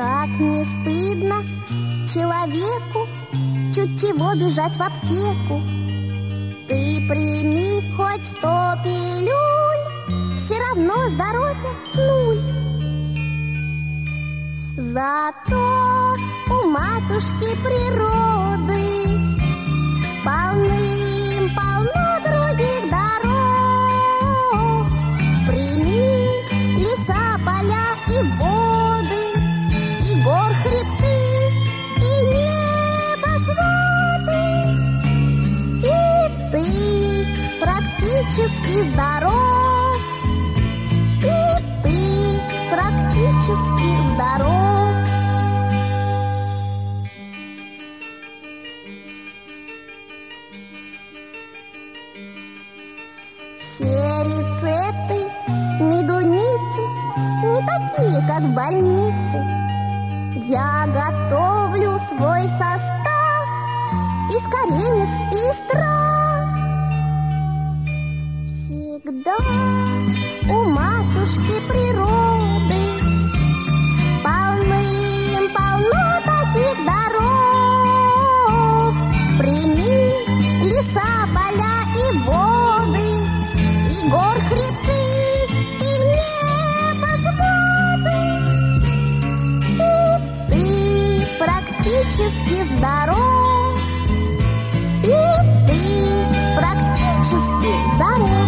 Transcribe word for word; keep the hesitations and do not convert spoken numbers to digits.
Как не стыдно человеку чуть чего бежать в аптеку. Ты прими хоть сто пилюль, все равно здоровье нуль. Зато у матушки природы полным-полно других дорог. Прими леса, поля и воды, и гор хребты, и небосводы. И ты практически здоров, и ты практически здоров. Все рецепты медуницы не такие, как в больнице. Я готовлю свой состав из кореньев и из трав. Всегда у матушки природы полным-полно таких даров. Прими леса, поля и воды, и гор хребты, и небосводы. И ты практически здоров, и ты практически здоров.